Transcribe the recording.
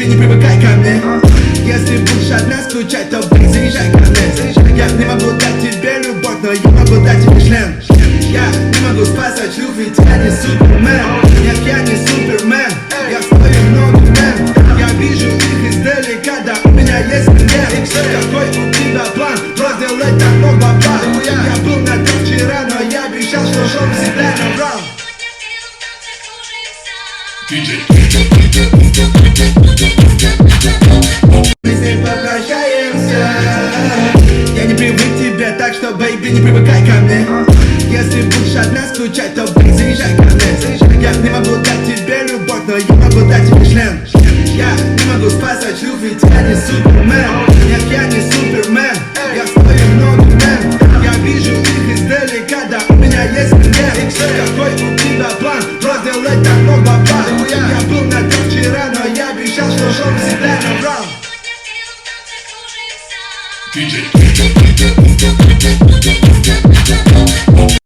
не привыкай ко мне. Если будешь одна скучать, то бей, заезжай ко мне. Я не могу дать тебе любовь, но я могу дать тебе член. Я не могу спасать шлюх, ведь я не супермен. Нет, я не супермен, я стою много мен. Я вижу их издалека, да у меня есть клиент. Какой у тебя план? Просто сделать так много бабла. Я был на том вчера, но я обещал, что шоу всегда набрал. Мы с ней попрощаемся. Я не привык к тебе, так что, бэйби, не привыкай ко мне. Если будешь одна скучать, то бэй, заезжай ко мне. Я не могу дать тебе любовь, но я могу дать тебе член. Я не могу спасать шлюх, ведь я не супермен. Нет, я не супермен, я стою много мен. Я вижу их издалека, да у меня есть клиент. Какой у тебя план? Просто сделать так много бабла. Я был на том вчера, но я обещал, что шоу всегда набрал. DJ